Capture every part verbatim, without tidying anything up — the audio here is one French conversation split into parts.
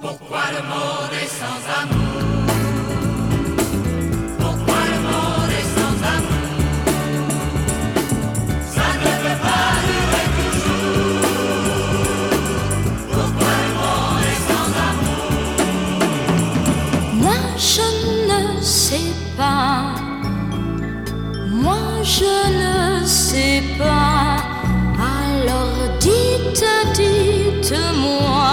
Pourquoi le monde est sans amour? Pourquoi le monde est sans amour? Ça ne peut pas durer toujours. Pourquoi le monde est sans amour? Moi je ne sais pas. Moi je ne sais pas. Alors dites, dites-moi.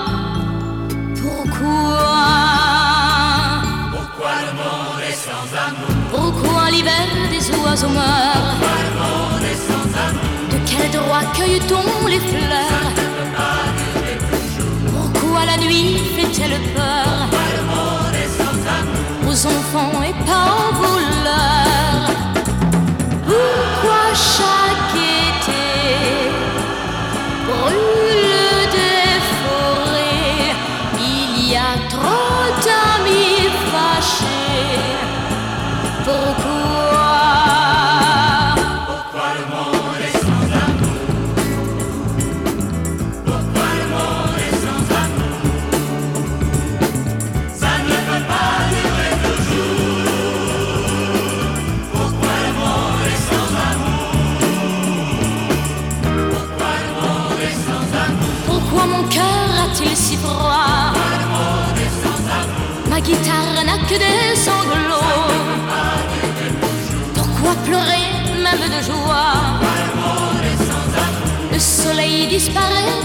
Pourquoi l'hiver des oiseaux meurt? Pourquoi le monde est sans amour? De quel droit cueille-t-on les fleurs? Ça ne peut pas durer toujours. Pourquoi la nuit fait-elle peur? Pourquoi le monde est sans amour? Aux enfants et pas aux voleurs. Pourquoi chaque été brûle des forêts? Il y a trop d'amis fâchés. Pourquoi? Pourquoi le monde est sans amour? Pourquoi le monde est sans amour? Ça ne peut pas durer toujours. Pourquoi le monde est sans amour? Pourquoi le monde est sans amour? Pourquoi mon cœur a-t-il si froid? Pourquoi le monde est sans amour? Ma guitare n'a que des sanglots. Pourquoi pleurer même de joie? Pourquoi le monde est sans amour? Le soleil disparaît